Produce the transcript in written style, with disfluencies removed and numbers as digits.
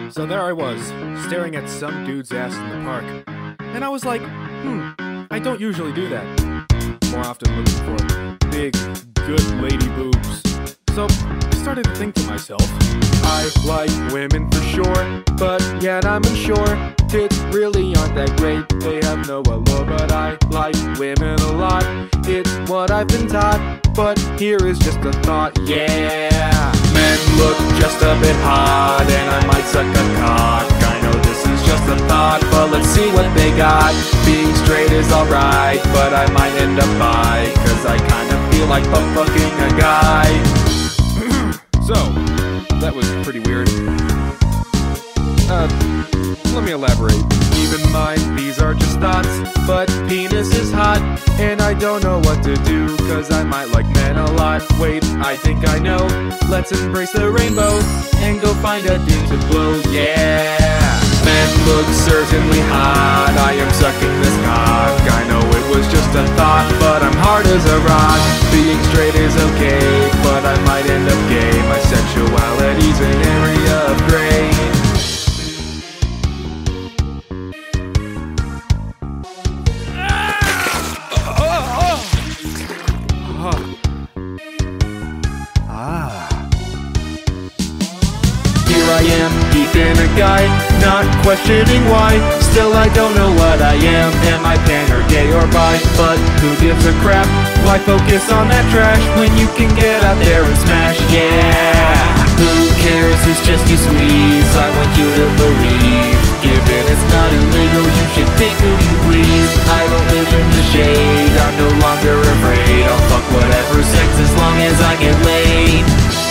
So there I was, staring at some dude's ass in the park. And I was like, I don't usually do that. More often looking for big, good lady boobs. So I started to think to myself, I like women for sure, but yet I'm unsure. Tits really aren't that great, they have no allure, but I like women a lot. It's what I've been taught, but here is just a thought, yeah. Men look just a bit hot, and I might suck a cock. I know this is just a thought, but let's see what they got. Being straight is alright, but I might end up bi, cause I kinda feel like fucking a guy. So, that was pretty weird. Let me elaborate. Keep in mind, these are just thoughts, but penis is hot, and I don't know what to do, cause I might like men a lot. Wait, I think I know. Let's embrace the rainbow, and go find a dude to blow, yeah. Men look certainly hot, I am sucking this cock. I know it was just a thought, but I'm hard as a rock. Being straight is okay, but I might end up gay. My sexuality's an area of gray. Here I am, deep in a guy, not questioning why. Still I don't know what I am I pan or gay or bi? But who gives a crap? Why focus on that trash when you can get out there and smash, yeah. Who cares, it's just you squeeze, I want you to believe. Given it's not illegal, you should take who you please. I don't live in the shade, I'm no longer afraid. I'll fuck whatever sex as long as I get laid.